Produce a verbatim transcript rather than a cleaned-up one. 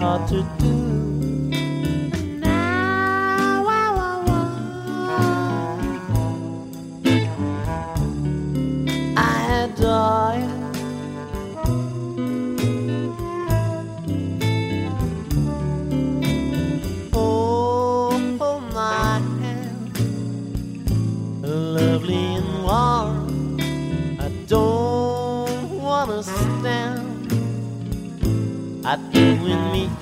hard to do. Now I, I, I adore you. Oh, hold my hand, lovely and warm. I don't wanna stand. I do in me